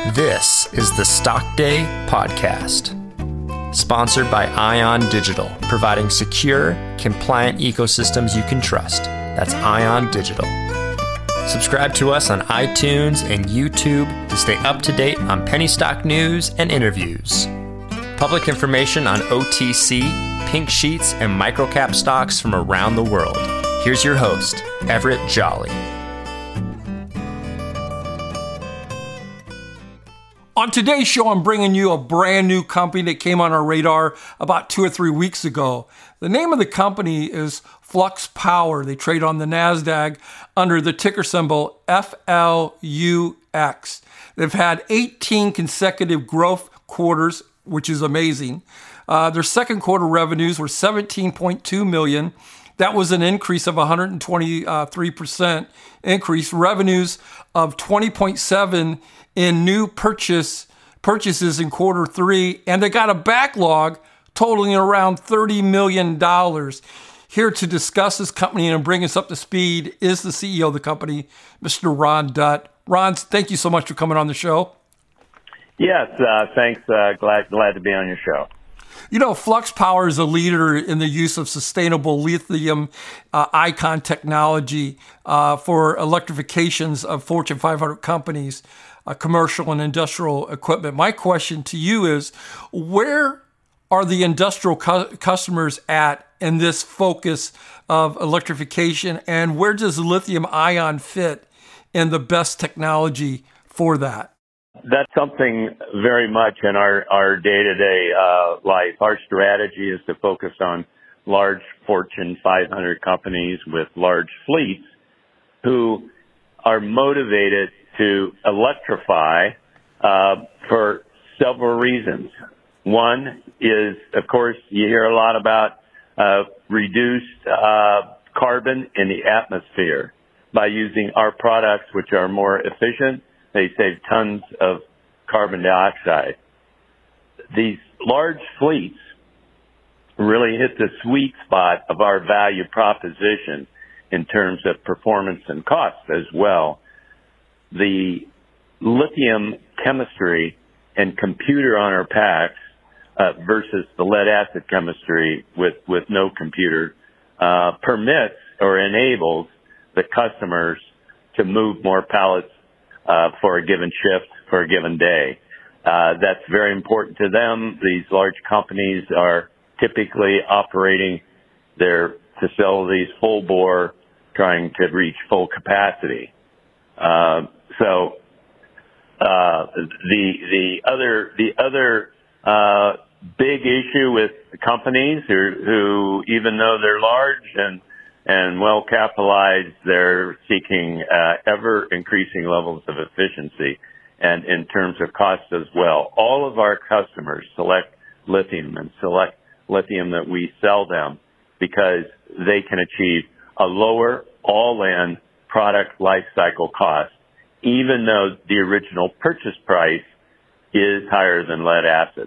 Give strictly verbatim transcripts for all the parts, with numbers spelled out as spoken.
This is the Stock Day Podcast, sponsored by Ion Digital, providing secure, compliant ecosystems you can trust. That's Ion Digital. Subscribe to us on iTunes and YouTube to stay up to date on penny stock news and interviews. Public information on O T C, pink sheets, and microcap stocks from around the world. Here's your host, Everett Jolly. On today's show, I'm bringing you a brand new company that came on our radar about two or three weeks ago. The name of the company is Flux Power. They trade on the NASDAQ under the ticker symbol F L U X. They've had eighteen consecutive growth quarters, which is amazing. Uh, their second quarter revenues were seventeen point two million dollars. That was an increase of one hundred twenty-three percent increase. Revenues of twenty point seven in new purchase purchases in quarter three, and they got a backlog totaling around thirty million dollars. Here to discuss this company and bring us up to speed is the C E O of the company, Mister Ron Dutt. Ron, thank you so much for coming on the show. Yes, uh, thanks. Uh, glad glad to be on your show. You know, Flux Power is a leader in the use of sustainable lithium uh, icon technology uh, for electrifications of Fortune five hundred companies, uh, commercial and industrial equipment. My question to you is, where are the industrial cu- customers at in this focus of electrification, and where does lithium ion fit in the best technology for that? That's something very much in our, our day-to-day uh, life. Our strategy is to focus on large Fortune five hundred companies with large fleets who are motivated to electrify uh, for several reasons. One is, of course, you hear a lot about uh, reduced uh, carbon in the atmosphere by using our products, which are more efficient. They save tons of carbon dioxide. These large fleets really hit the sweet spot of our value proposition in terms of performance and cost as well. The lithium chemistry and computer on our packs uh, versus the lead acid chemistry with, with no computer uh, permits or enables the customers to move more pallets Uh, for a given shift, for a given day. Uh, that's very important to them. These large companies are typically operating their facilities full bore, trying to reach full capacity. Uh, so uh, the the other the other uh, big issue with companies who, who, even though they're large and and well capitalized, they're seeking uh, ever increasing levels of efficiency and in terms of cost as well. All of our customers select lithium and select lithium that we sell them because they can achieve a lower all-in product life cycle cost, even though the original purchase price is higher than lead acid.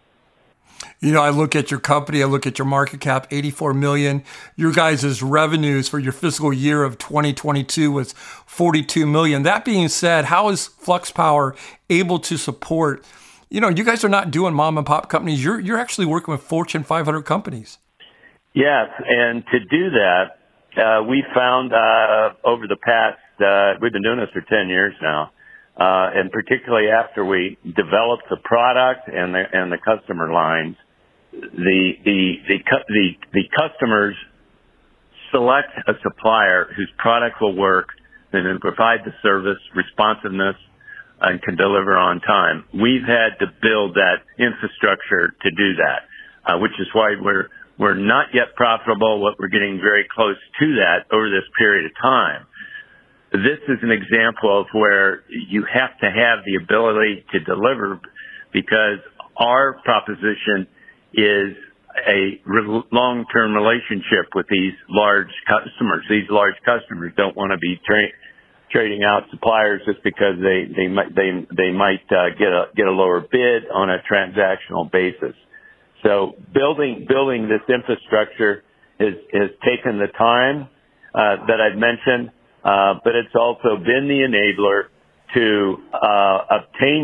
You know, I look at your company, I look at your market cap, eighty-four million dollars. Your guys' revenues for your fiscal year of twenty twenty-two was forty-two million dollars. That being said, how is Flux Power able to support, you know, you guys are not doing mom and pop companies. You're, you're actually working with Fortune five hundred companies. Yes, and to do that, uh, we found uh, over the past, uh, we've been doing this for ten years now, uh, and particularly after we developed the product and the, and the customer lines, The, the, the, the, the customers select a supplier whose product will work and then provide the service, responsiveness, and can deliver on time. We've had to build that infrastructure to do that, uh, which is why we're, we're not yet profitable, but we're getting very close to that over this period of time. This is an example of where you have to have the ability to deliver because our proposition is a re- long-term relationship with these large customers. These large customers don't want to be tra- trading out suppliers just because they they might they they might uh, get a get a lower bid on a transactional basis. So building building this infrastructure has has taken the time uh, that I've mentioned, uh, but it's also been the enabler to uh, obtain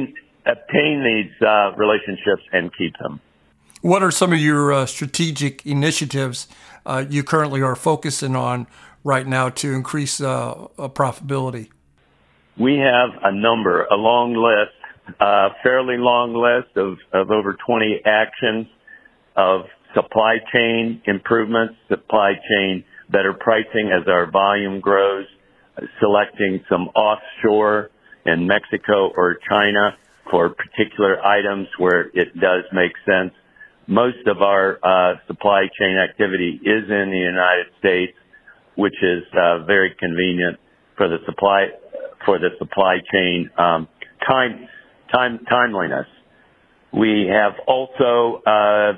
obtain these uh, relationships and keep them. What are some of your uh, strategic initiatives uh, you currently are focusing on right now to increase uh, uh, profitability? We have a number, a long list, a fairly long list of, of over twenty actions of supply chain improvements, supply chain better pricing as our volume grows, selecting some offshore in Mexico or China for particular items where it does make sense. Most of our uh, supply chain activity is in the United States, which is uh, very convenient for the supply for the supply chain um, time time timeliness. We have also uh,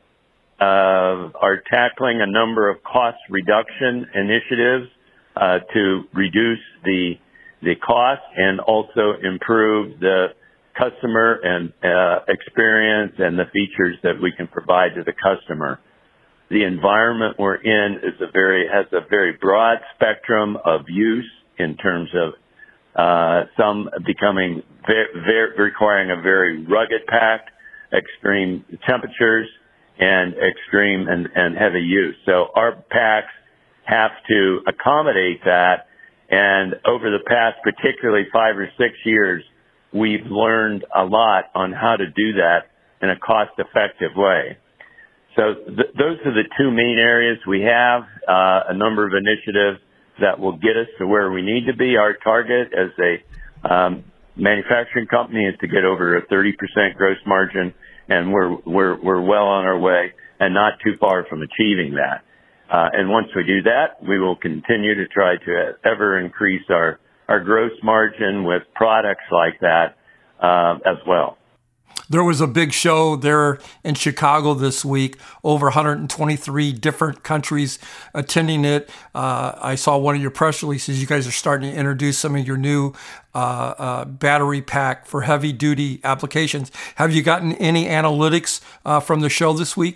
uh, are tackling a number of cost reduction initiatives uh, to reduce the the cost and also improve the customer and uh, experience and the features that we can provide to the customer. The environment we're in is a very has a very broad spectrum of use in terms of uh, some becoming very, very requiring a very rugged pack, extreme temperatures, and extreme and, and heavy use. So our packs have to accommodate that. And over the past, particularly five or six years, we've learned a lot on how to do that in a cost-effective way. So th- those are the two main areas. We have uh, a number of initiatives that will get us to where we need to be. Our target as a um, manufacturing company is to get over a thirty percent gross margin, and we're we're we're well on our way and not too far from achieving that. Uh, and once we do that, we will continue to try to ever increase our our gross margin with products like that uh, as well. There was a big show there in Chicago this week, over one hundred twenty-three different countries attending it. Uh, I saw one of your press releases. You guys are starting to introduce some of your new uh, uh, battery pack for heavy duty applications. Have you gotten any analytics uh, from the show this week?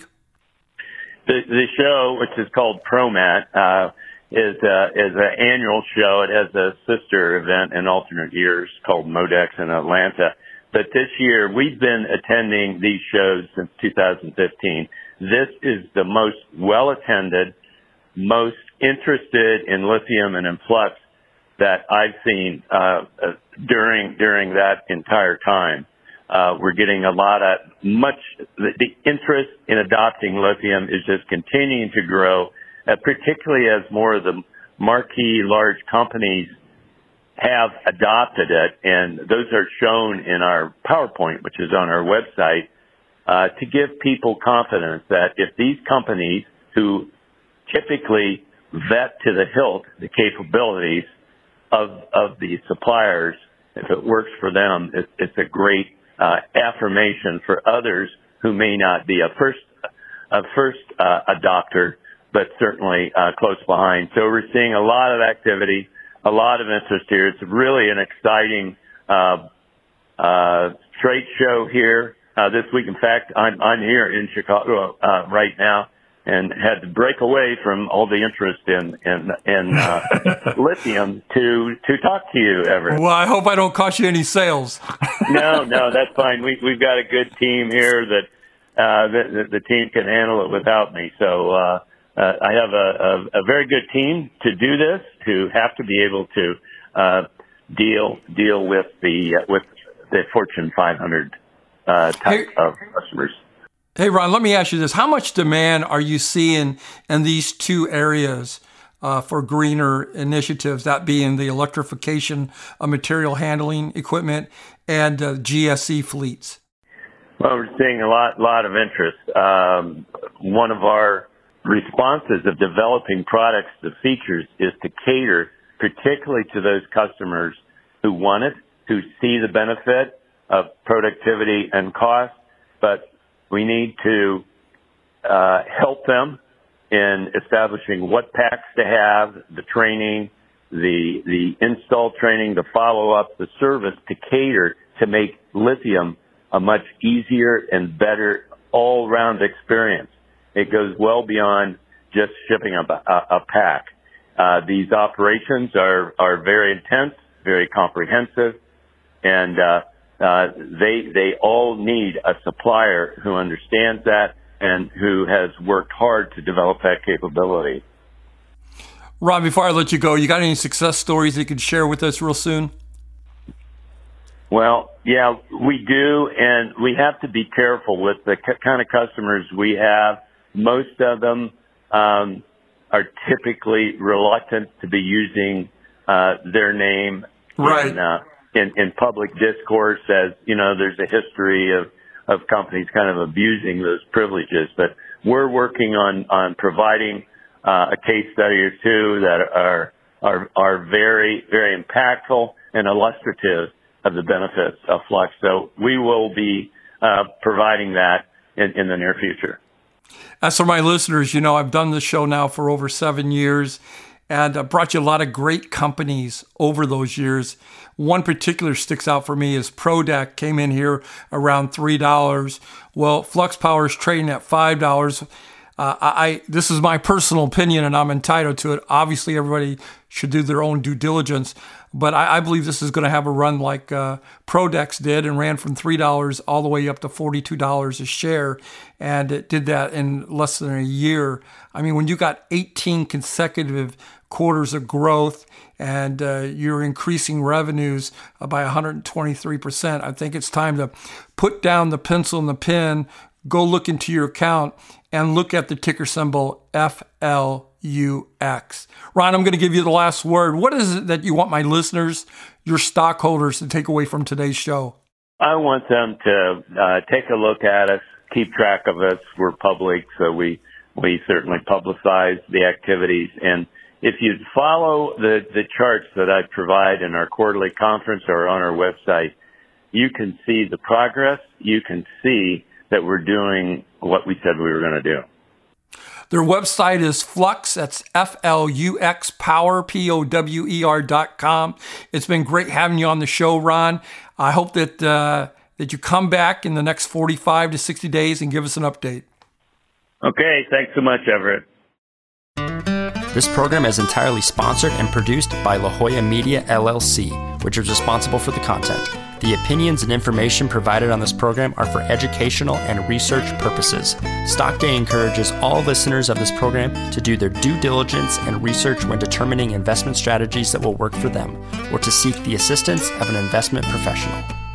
The, the show, which is called ProMat, uh, is uh, is an annual show. It has a sister event in alternate years called MODEX in Atlanta. But this year, we've been attending these shows since two thousand fifteen. This is the most well-attended, most interested in lithium and in flux that I've seen uh, during during that entire time. Uh, we're getting a lot of much, the, the interest in adopting lithium is just continuing to grow, uh, particularly as more of the marquee large companies have adopted it, and those are shown in our PowerPoint, which is on our website, uh, to give people confidence that if these companies who typically vet to the hilt the capabilities of of the suppliers, if it works for them, it, it's a great uh, affirmation for others who may not be a first a first uh, adopter, but certainly uh, close behind. So we're seeing a lot of activity. A lot of interest here. It's really an exciting uh, uh, trade show here uh, this week. In fact, I'm, I'm here in Chicago uh, right now and had to break away from all the interest in in, in uh, lithium to to talk to you, Everett. Well, I hope I don't cost you any sales. no, no, that's fine. We, we've got a good team here that uh, the, the, the team can handle it without me. So. Uh, Uh, I have a, a, a very good team to do this, to have to be able to uh, deal deal with the uh, with the Fortune five hundred uh, type hey, of customers. Hey, Ron, let me ask you this: how much demand are you seeing in these two areas uh, for greener initiatives? That being the electrification of material handling equipment and uh, G S E fleets. Well, we're seeing a lot lot of interest. Um, one of our responses of developing products to features is to cater particularly to those customers who want it, who see the benefit of productivity and cost, but we need to uh, help them in establishing what packs to have, the training, the the install training, the follow-up, the service to cater to make lithium a much easier and better all-round experience. It goes well beyond just shipping a, a, a pack. Uh, these operations are, are very intense, very comprehensive, and uh, uh, they they all need a supplier who understands that and who has worked hard to develop that capability. Ron, before I let you go, you got any success stories that you could share with us real soon? Well, yeah, we do, and we have to be careful with the c- kind of customers we have. Most of them um, are typically reluctant to be using uh, their name right. in, uh, in in public discourse, as you know, there's a history of of companies kind of abusing those privileges. But we're working on on providing uh, a case study or two that are are are very very impactful and illustrative of the benefits of Flux. So we will be uh, providing that in, in the near future. As for my listeners, you know, I've done this show now for over seven years and I brought you a lot of great companies over those years. One particular sticks out for me is Prodec, came in here around three dollars. Well, Flux Power is trading at five dollars. Uh, I, this is my personal opinion and I'm entitled to it. Obviously, everybody should do their own due diligence, but I, I believe this is going to have a run like uh, Prodex did and ran from three dollars all the way up to forty-two dollars a share. And it did that in less than a year. I mean, when you got eighteen consecutive quarters of growth and uh, you're increasing revenues by one hundred twenty-three percent, I think it's time to put down the pencil and the pen, go look into your account and look at the ticker symbol F L U X. Ron, I'm going to give you the last word. What is it that you want my listeners, your stockholders, to take away from today's show? I want them to uh, take a look at us, keep track of us. We're public, so we, we certainly publicize the activities. And if you follow the, the charts that I provide in our quarterly conference or on our website, you can see the progress. You can see that we're doing what we said we were going to do. Their website is Flux. That's F L U X Power, P O W E R dot com. It's been great having you on the show, Ron. I hope that uh, that you come back in the next forty-five to sixty days and give us an update. Okay. Thanks so much, Everett. This program is entirely sponsored and produced by La Jolla Media, L L C, which is responsible for the content. The opinions and information provided on this program are for educational and research purposes. Stock Day encourages all listeners of this program to do their due diligence and research when determining investment strategies that will work for them, or to seek the assistance of an investment professional.